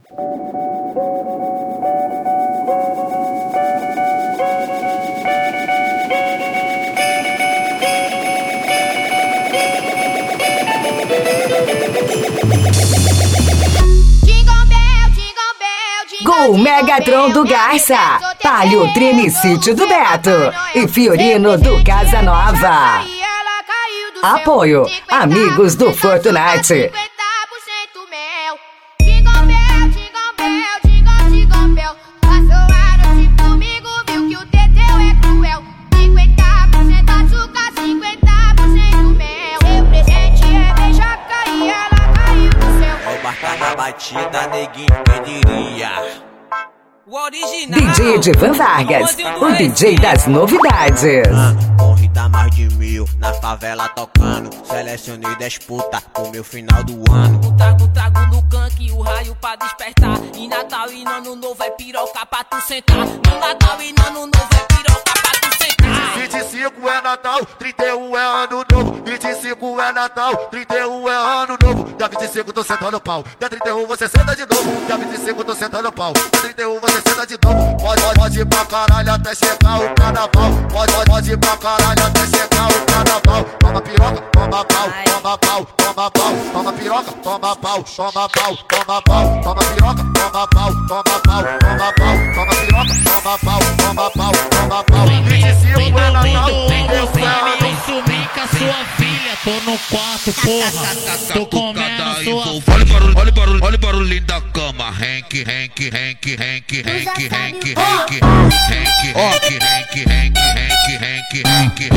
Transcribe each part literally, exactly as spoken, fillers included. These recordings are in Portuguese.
Gol Megatron do Garça, Palio Trine Sítio do Beto e Fiorino do Casa Nova. Apoio, amigos do Fortunati. Na batida, neguinho, quem diria? O original D J Edivan Vargas, o D J das novidades. Ah, corrida mais de mil, na favela tocando. Selecionei dez puta pro meu final do ano. O trago, trago no canque, o raio pra despertar. E Natal e Ano Novo é piroca pra tu sentar. No Natal e Ano Novo é piroca pra tu sentar. vinte e cinco é Natal, trinta e um é Ano Novo. vinte e cinco é Natal, trinta e um é Ano Novo. Dia vinte e cinco tô sentando pau, dia trinta e um você senta de novo. Dia vinte e cinco tô sentando pau, dia trinta e um você senta de novo. Pode, pode, pode ir pra caralho até chegar o carnaval. Pode, pode, pode ir pra caralho até chegar o carnaval. Toma piroca, toma pau, toma pau, toma pau. Toma piroca, toma pau, toma pau, toma pau. Toma piroca, toma pau, toma pau, toma pau. Toma piroca, toma pau, toma pau, toma pau. vinte e cinco é Natal, eu Eu sumi com a sua filha, tô no quarto, porra. Tô comendo sua Olha o barulho, olha o barulho, olha o barulhinho da cama. Henk, Henk, Henk, Henk, Henk, Henk, Henk, Henk, Henk, Henk, Henk, Henk, Henk, Henk, Henk,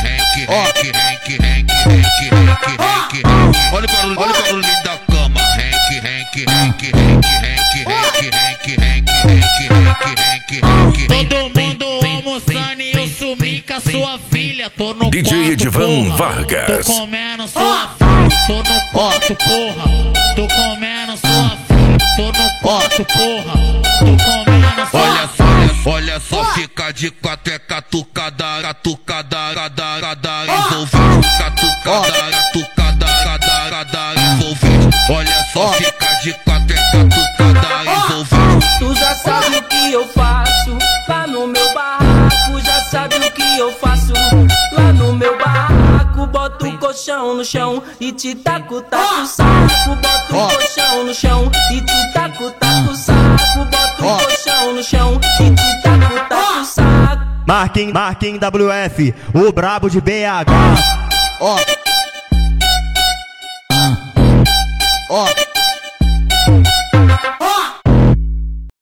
Henk, Henk, Henk, Henk. Olha o barulho, olha o barulhinho da cama. Henk, Henk, Henk, Henk, Henk, Henk, Henk, Henk, Henk, Henk, Henk. Todo mundo almoçando e eu sumi com a sua filha. Tô no D J quarto, Edivan porra. Vargas. Tô comendo sua filha. Tô no quarto, porra. Tô comendo sua filha. Tô no quarto, porra. Tô comendo sua Olha só, olha, olha só, fica de quatro é catucada, catucada, cada, cada envolvido. Catucada, catucada, cada, cada envolvido. Olha só, fica de quatro é catucada, envolvido. Tu já sabe o que eu faço lá no meu barraco. Já sabe o que eu faço lá no meu barraco. Boto o colchão no chão e te taco, taco o saco. Boto o colchão no chão e te taco, taco o saco. Boto o colchão no chão e te taco, taco o saco. Marquinhos, Marquinhos W F, o brabo de B H. Ó, ó.